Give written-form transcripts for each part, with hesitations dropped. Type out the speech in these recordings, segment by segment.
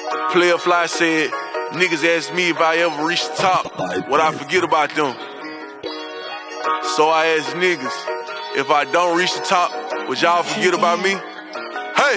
Player Fly said, niggas ask me if I ever reach the top, would I forget about them? So I ask niggas, if I don't reach the top, would y'all forget about me? Hey!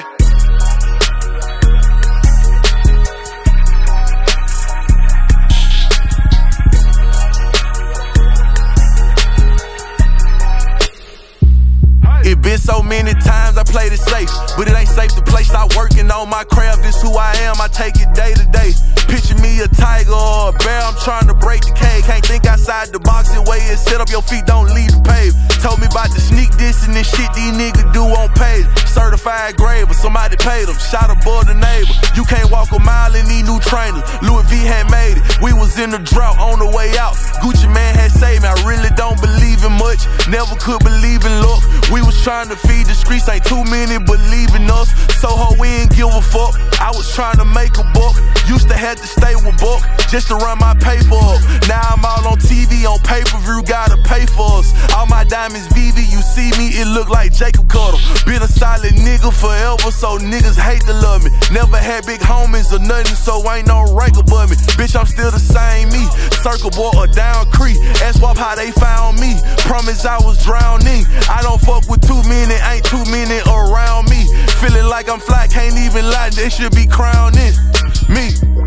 It been so many times I played it safe, but it ain't safe to play. Stop working on my craft, this who I am, I take it day to day. Picture me a tiger or a bear, I'm trying to break the cage. Can't think outside the box, the way it's set up, your feet don't leave the pave. Told me about the sneak this and this shit these niggas do on page. Certified graver, somebody paid them, shot above the neighbor. You can't walk a mile in these new trainers, Louis V had made it. We was in the drought on the way out, Gucci Man had saved me. I really don't believe in much, never could believe in luck. We was trying to feed the streets, ain't too many believing us. Soho, we ain't give a fuck. I was trying to make a buck. Used to have to stay with Buck just to run my paper up. Now I'm all on TV, on pay-per-view, gotta pay for us. All my diamonds VV, you see me, it look like Jacob Cutter. Been a solid nigga forever, so niggas hate to love me. Never had big homies or nothing, so ain't no rank above me. Bitch, I'm still the same me. Circle boy or down creek. Ask Wop how they found me. Promise I was drowning. I don't fuck with too many, ain't too many around me. Feeling like I'm fly, can't even lie, they should be crowning me.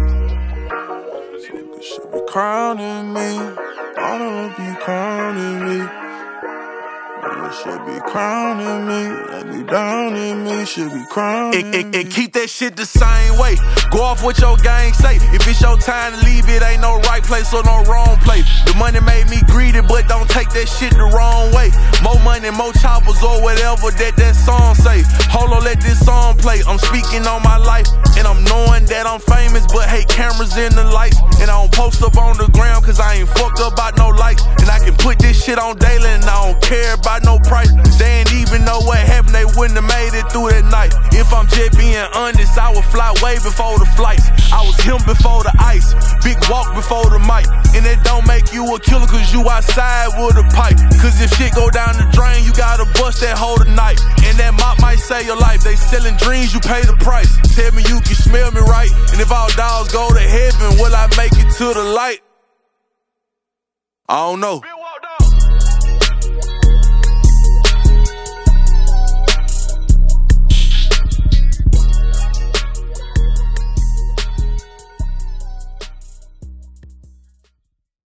They should be crowning me. I don't be crowning me. They should be crowning me. They be downing me. Should be crowning me. And keep that shit the same way. Go off what your gang say. If it's your time to leave, it ain't no right place or no wrong place. The money made me greedy, but don't take that shit the wrong way. More money, more choppers or whatever that song say. Hold on, let this song play. I'm speaking on my life, and I'm knowing that I'm famous, but hate cameras in the lights. And I don't post up on the ground, cause I ain't fucked up about no likes. And I can put this shit on daily, and I don't care about no price. They ain't even know what happened, they wouldn't have made it through that night. If I'm just being honest, I would fly way before the flights. I was him before the ice, big walk before the mic. And it don't make you a killer, cause you outside with a pipe. Cause if shit go down the drain, you gotta bust that hole tonight. And that mop might save your life. They selling dreams, you pay the price. Tell me you can smell me right, and if all dogs go to heaven, will I make it to the light? I don't know.